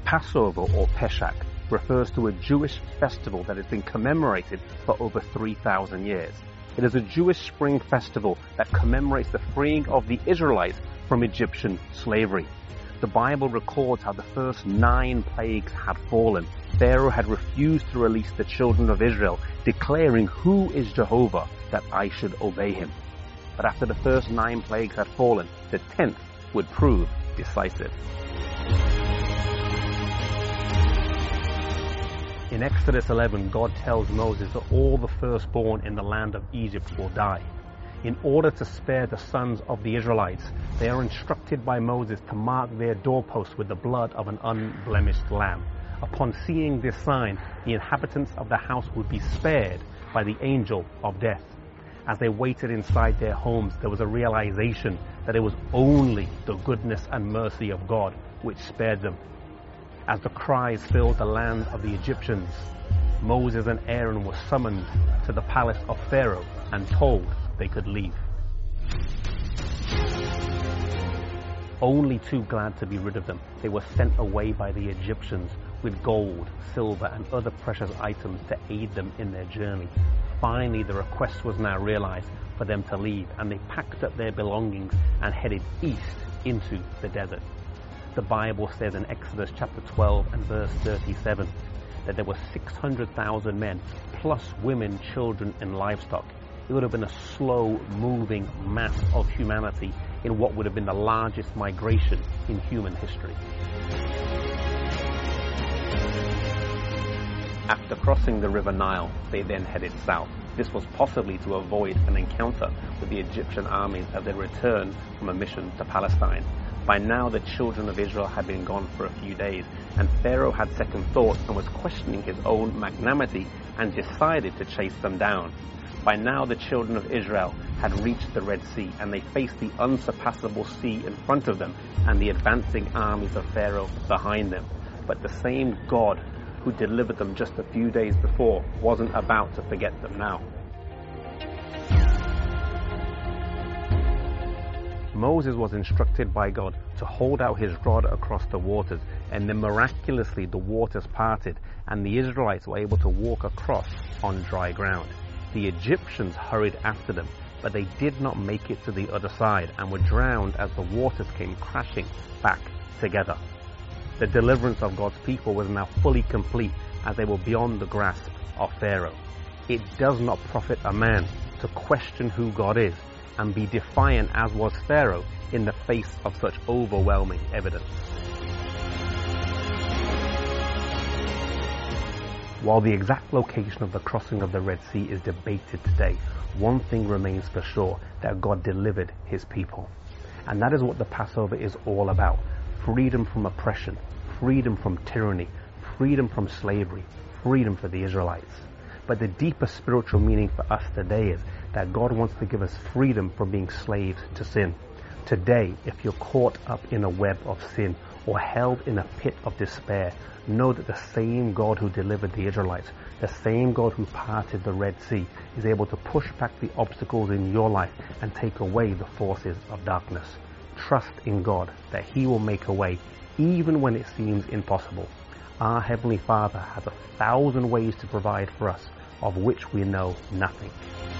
Passover, or Pesach, refers to a Jewish festival that has been commemorated for over 3,000 years. It is a Jewish spring festival that commemorates the freeing of the Israelites from Egyptian slavery. The Bible records how the first 9 plagues had fallen. Pharaoh had refused to release the children of Israel, declaring, "Who is Jehovah that I should obey him?" But after the first 9 plagues had fallen, the 10th would prove decisive. In Exodus 11, God tells Moses that all the firstborn in the land of Egypt will die. In order to spare the sons of the Israelites, they are instructed by Moses to mark their doorposts with the blood of an unblemished lamb. Upon seeing this sign, the inhabitants of the house would be spared by the angel of death. As they waited inside their homes, there was a realization that it was only the goodness and mercy of God which spared them. As the cries filled the land of the Egyptians, Moses and Aaron were summoned to the palace of Pharaoh and told they could leave. Only too glad to be rid of them, they were sent away by the Egyptians with gold, silver, and other precious items to aid them in their journey. Finally, the request was now realized for them to leave, and they packed up their belongings and headed east into the desert. The Bible says in Exodus chapter 12 and verse 37 that there were 600,000 men, plus women, children, and livestock. It would have been a slow-moving mass of humanity in what would have been the largest migration in human history. After crossing the River Nile, they then headed south. This was possibly to avoid an encounter with the Egyptian armies as they returned from a mission to Palestine. By now, the children of Israel had been gone for a few days, and Pharaoh had second thoughts and was questioning his own magnanimity and decided to chase them down. By now, the children of Israel had reached the Red Sea, and they faced the unsurpassable sea in front of them and the advancing armies of Pharaoh behind them. But the same God who delivered them just a few days before wasn't about to forget them now. Moses was instructed by God to hold out his rod across the waters, and then miraculously the waters parted and the Israelites were able to walk across on dry ground. The Egyptians hurried after them, but they did not make it to the other side and were drowned as the waters came crashing back together. The deliverance of God's people was now fully complete as they were beyond the grasp of Pharaoh. It does not profit a man to question who God is and be defiant as was Pharaoh in the face of such overwhelming evidence. While the exact location of the crossing of the Red Sea is debated today, one thing remains for sure, that God delivered his people. And that is what the Passover is all about. Freedom from oppression, freedom from tyranny, freedom from slavery, freedom for the Israelites. But the deeper spiritual meaning for us today is that God wants to give us freedom from being slaves to sin. Today, if you're caught up in a web of sin or held in a pit of despair, know that the same God who delivered the Israelites, the same God who parted the Red Sea, is able to push back the obstacles in your life and take away the forces of darkness. Trust in God that he will make a way even when it seems impossible. Our Heavenly Father has 1,000 ways to provide for us, of which we know nothing.